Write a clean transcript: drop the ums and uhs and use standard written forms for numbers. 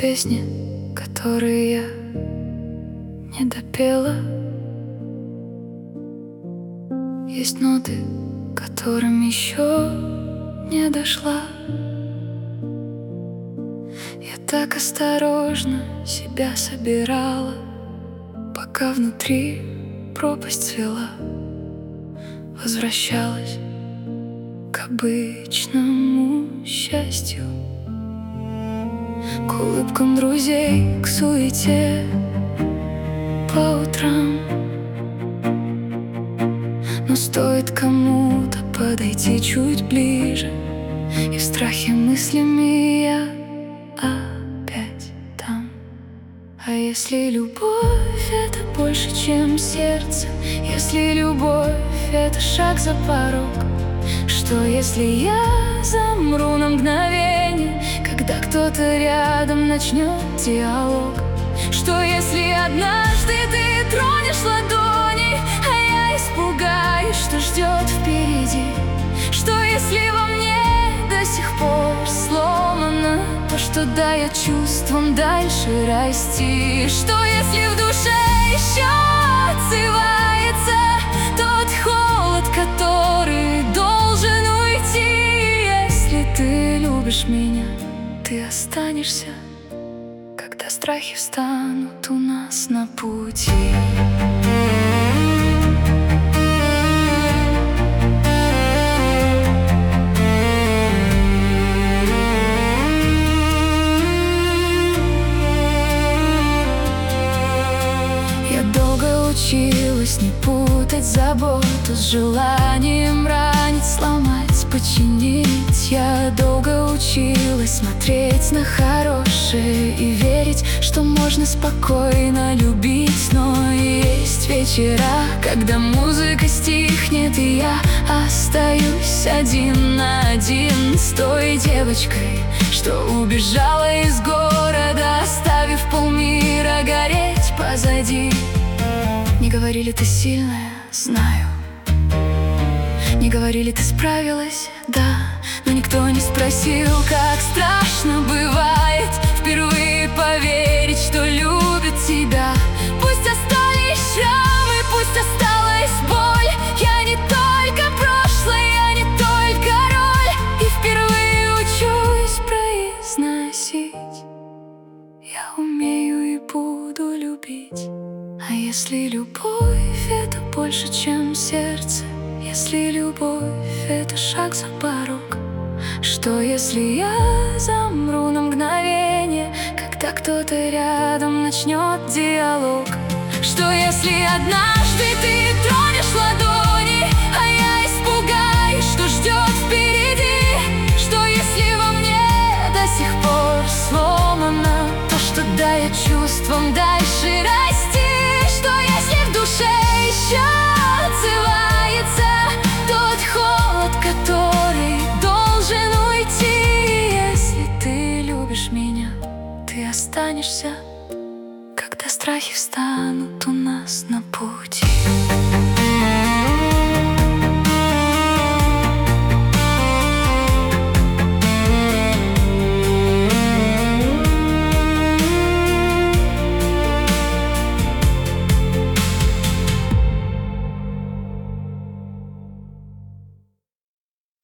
песни, которые я не допела. Есть ноты, которым еще не дошла. Я так осторожно себя собирала, пока внутри пропасть цвела. Возвращалась к обычному счастью, к улыбкам друзей, к суете по утрам. Но стоит кому-то подойти чуть ближе, и в страхе мыслями я опять там. А если любовь — это больше, чем сердце? Если любовь — это шаг за порог? Что если я замру на мгновение, когда кто-то рядом начнет диалог? Что если однажды ты тронешь ладони, а я испугаюсь, что ждет впереди? Что если во мне до сих пор сломано то, что дает чувствам дальше расти? Что если в душе еще отзывается тот холод, который должен уйти? Если ты любишь меня, ты останешься, когда страхи встанут у нас на пути. Училась не путать заботу с желанием ранить, сломать, починить. Я долго училась смотреть на хорошее и верить, что можно спокойно любить. Но есть вечера, когда музыка стихнет, и я остаюсь один на один с той девочкой, что убежала из города, оставив полмира гореть позади. Не говорили, ты сильная, знаю. Не говорили, ты справилась, да. Но никто не спросил, как страшно бывает впервые поверить, что любит тебя. Пусть остались шрамы, пусть осталась боль. Я не только прошлое, я не только роль. И впервые учусь произносить: я умею и буду любить. А если любовь — это больше, чем сердце? Если любовь — это шаг за порог? Что если я замру на мгновение, когда кто-то рядом начнет диалог? Что если однажды ты тронешь ладони, а я испугаюсь, что ждет впереди? Что если во мне до сих пор сломано то, что дает чувствам дальше расти? Что если в душе еще отзывается тот холод, который должен уйти? Если ты любишь меня, ты останешься, когда страхи встанут у нас на пути.